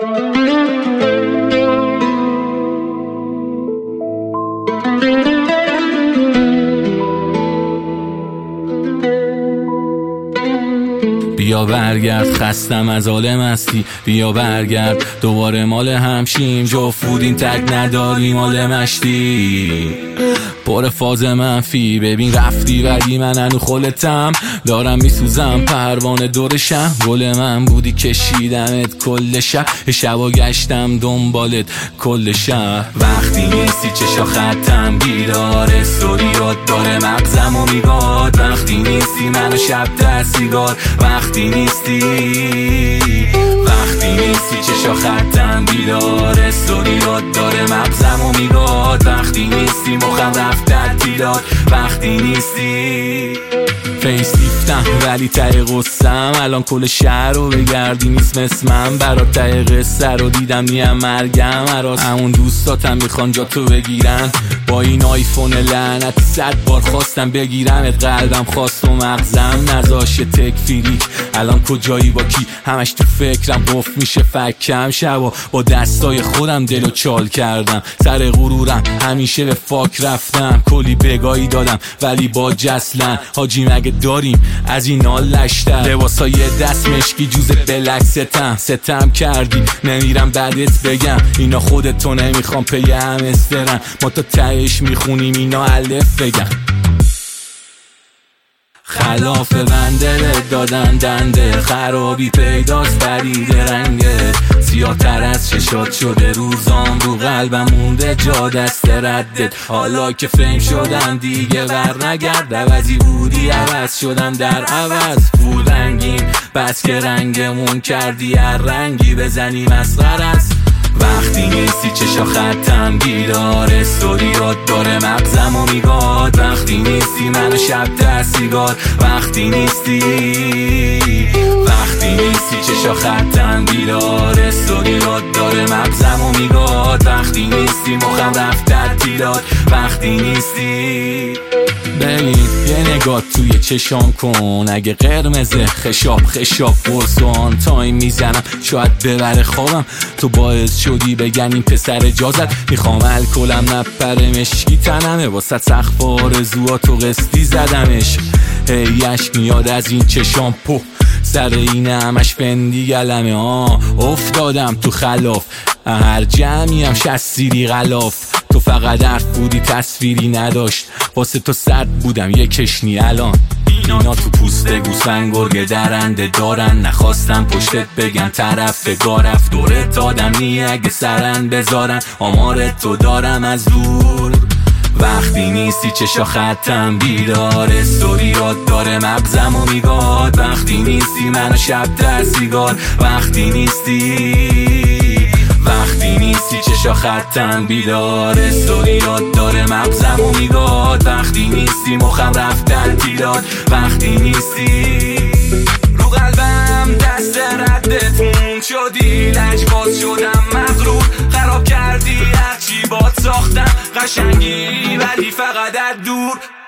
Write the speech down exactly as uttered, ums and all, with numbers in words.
بیا برگرد خستم از عالم هستی، بیا برگرد دوباره مال همشیم، جفودین تک نداری مال مشتی پر فاز منفی. ببین رفتی ولی من هنو خلتم، دارم میسوزم پروانه دور شهر، گل من بودی کشیدمت کل شب، شبا گشتم دنبالت کل شهر. وقتی نیستی چشا خطم بیدار، استوریات داره مغزم و میگاد، وقتی نیستی منو شب در سیگار، وقتی نیستی وقتی نیستی چشا خطم بیدار، استوریات داره مغزم و میگاد، وقتی نیستی مخم رفت تعطیلات، وقتی نیستی فیس لیفتم ولی ته غصم، الان کل شهر رو بگردی نیست مثل من، برات ته قصه رو دیدم نیم مرگم هراس، همون دوستاتم میخوان جا تو بگیرن، با این آیفون لعنتی صد بار خواستم بگیرمت، قلبم خواست و مغزم نذاش تکفیریک، الان کجایی با کی همش تو فکرم، قفل میشه فکم شبا با دستای خودم دلو چال کردم، سر غرورم همیشه به فاک رفتم، کلی بگاهی دادم ولی با جسلن، حاجی مگه داریم از این آل لشتر، لباسای دست مشکی جوز بلک ستم ستم کردی نمیرم بعدت بگم، اینا خودتو نمیخوام پی هم استرن، ما تا تهش میخونیم اینا الف بگم، خلاف بنده دادن دنده، خرابی پیداست برید رنگه، سیاه تر از چشات شده روزام، رو قلبم مونده جا دست ردت، حالا که فهم شدم دیگه ور نگرد، عوضی بودی عوض شدم در عوض، پول رنگیم بس که رنگمون کردی هر رنگی بزنی مسخر است، وقتی نیستی چشا خطم بیدار، استوریات داره مغزم و میگاد، وقتی نیستی منو شب در سیگار، وقتی نیستی وقتی نیستی چشا خطم بیدار، استوریات داره مغزم و میگاد، وقتی نیستی مخم رفت تعطیلات، وقتی نیستی ببین یه نگاه توی چشام کن، اگه قرمزه خشاب خشاب برسان تایم میزنم شاید ببره خوابم، تو باعث شدی بگن این پسر جازت، میخوام الکلم نپره مشکی تنمه، واسه سقف آرزوات و قسطی زدمش، هی عشق میاد از این چشام پو، سر این همش فندی گلمه، آه افتادم تو خلاف، هر جمعی هم شستیری غلاف، تو فقط حرف بودی تصویری نداشت، واسه تو سرد بودم یه کشنی الان، اینا تو پوست گوسفند گرگه درنده دارن، نخواستم پشتت بگن طرف گارف، دورت آدم نی اگه سرن بذارن، آمارت تو دارم از دور، وقتی نیستی چشا خطم بیدار، استوریات داره مغزم و میگاد، وقتی نیستی منو شب در سیگار، وقتی نیستی وقتی نیستی چشا خطم بیدار، استوریات داره مغزم و میگاد، وقتی نیستی مخم رفت تعطیلات، وقتی نیستی رو قلبم دست ردت مون شدی، لجباز شدم مغرور، خراب کردی هرچی باد ساختم، قشنگی ولی فقط از دور،